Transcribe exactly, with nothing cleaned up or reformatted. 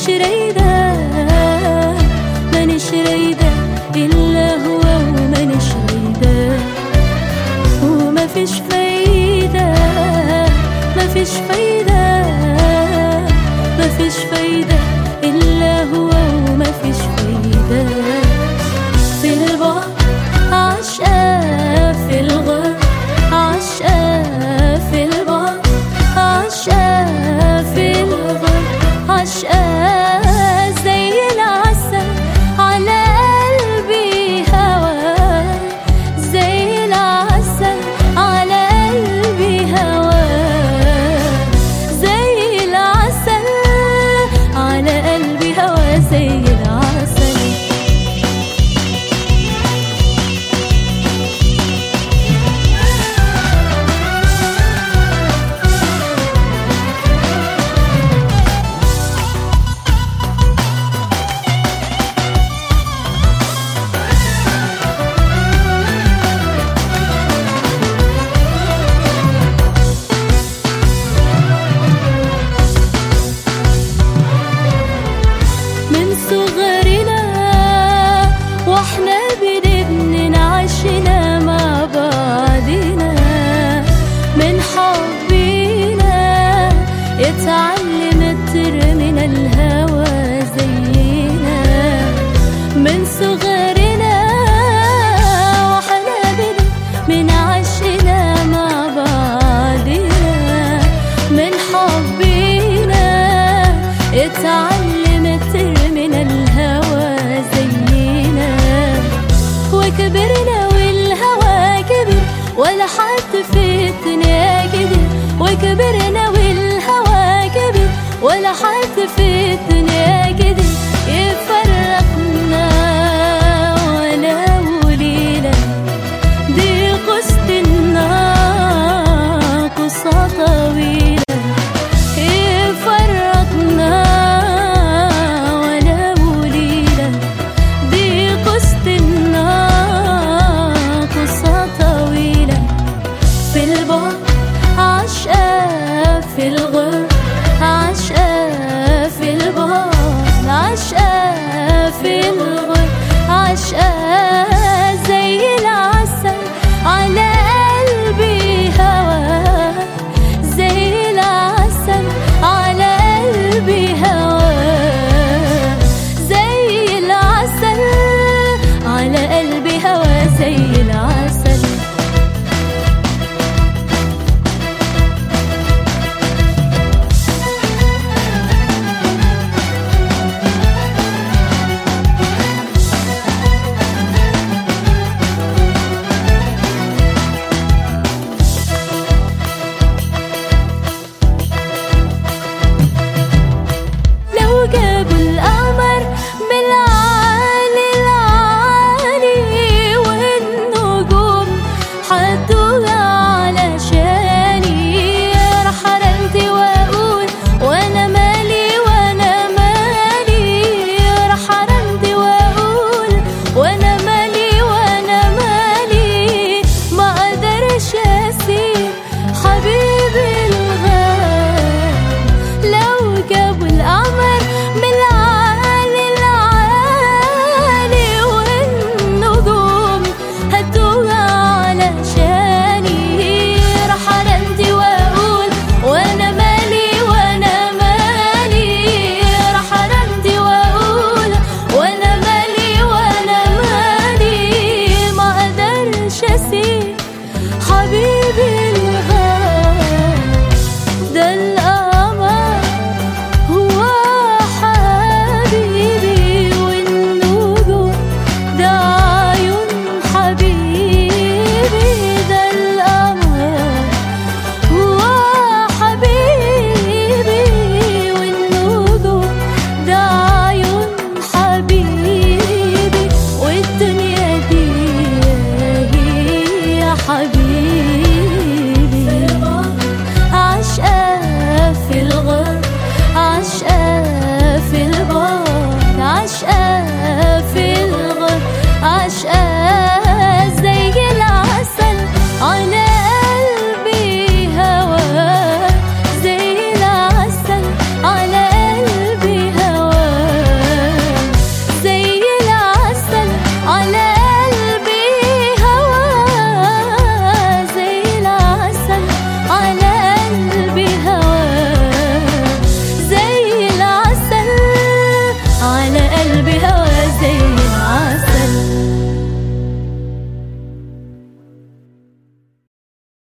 مانيش رايدة مانيش رايدة إلا هو ومانيش رايدة، ومفيش فايدة مفيش فايدة مفيش فايدة إلا هو ومفيش فايدة. في البعد عشقة، في الغرب عشقة، في البعد عشقة، في الغرب عشقة، زي العسل على قلبي هوا، زي العسل على قلبي هوا، زي العسل على قلبي هوا، زي العسل. من صغرنا واحنا بنبني نعيشنا مع بعضنا، من حبنا اتعلمت ترمينا الهوى زينا. من صغرنا واحنا بنبني نعيشنا مع بعضنا، من حبنا اتعلمت ترمينا الهوى زينا. وكبرنا والهوى كبر ولا حد في الدنيا قدر، وكبرنا والهوى كبر ولا حد في الدنيا قدر يفرقنا ولو ليلة. دي قصة النار قصة طويلة يفرقنا ولو ليلة، دي قصة النار قصة طويلة. في البعد عشقة، في الغرب عشقة، في البعد عشقة، في الغرب عشقة، زي العسل على قلبي هوا، زي العسل على قلبي هوا.